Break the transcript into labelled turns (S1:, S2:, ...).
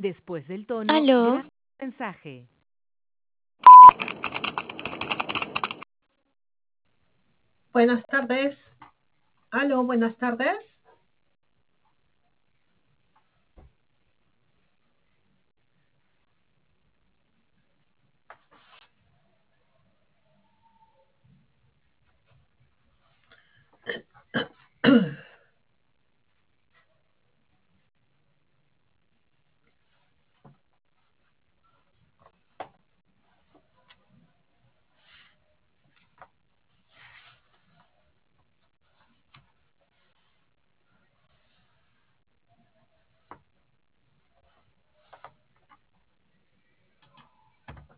S1: Después del tono,
S2: Aló,
S1: grabe un mensaje.
S3: Buenas tardes. Aló, buenas tardes.